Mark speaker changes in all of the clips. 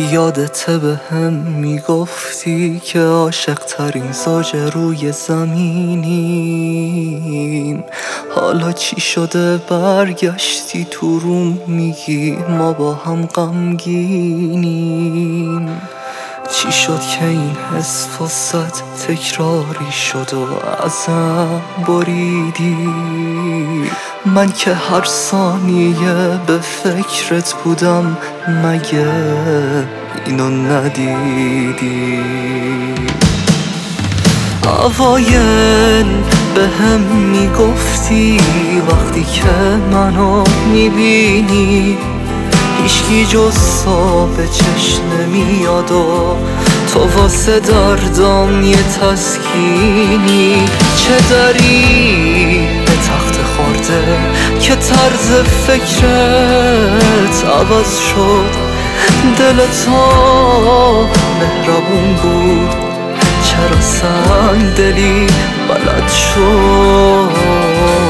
Speaker 1: یادته به هم میگفتی که عاشق ترین زوج روی زمینیم. حالا چی شده برگشتی تو روم میگی ما با هم غمگینیم؟ چی شد که این حس واسط تکراری شد و ازم بریدی؟ من که هر ثانیه به فکرت بودم، مگه اینو ندیدی؟ اوایل به هم میگفتی وقتی که منو میبینی هیچکی جز به چشم نمیاد و تو واسه دردام یه تسکینی. چه داری به تخت خورده که طرز فکرت عوض شد؟ دل تو مهربون بود، چرا سنگ دلی بلد شد؟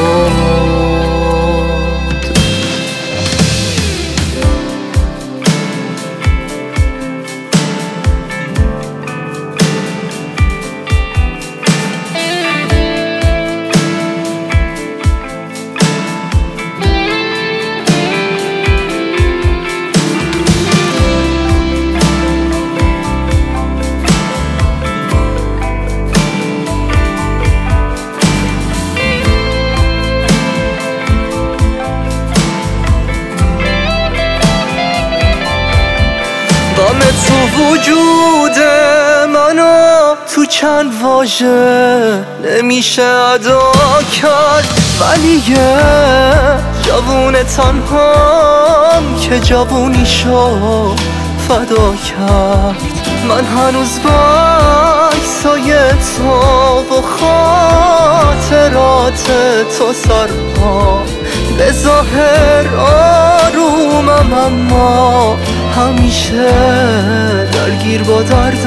Speaker 1: غم تو وجود منو تو چند واژه نمیشه ادا کرد، ولی یه جوون تنهام که جوونیشو فدا کرد. من هنوز بایسای تو و خاطرات تو سرها به ظاهر آرومم، اما همیشه درگیر با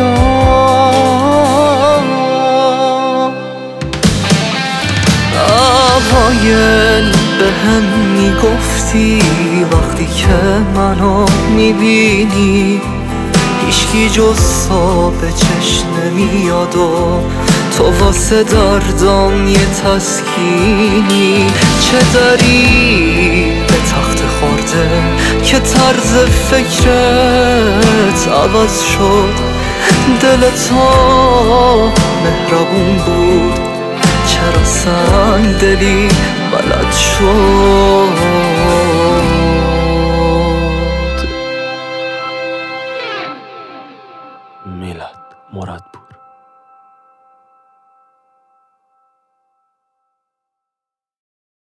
Speaker 1: دردام. اوایل به هم میگفتی وقتی که منو میبینی هیچکی جز به چشم نمیاد و تو واسه دردام یه تسکینی. چه داری به تخت خورده که طرز فکرت عوض شد؟ دل تو مهربون بود، چرا سنگ دلی بلد شد؟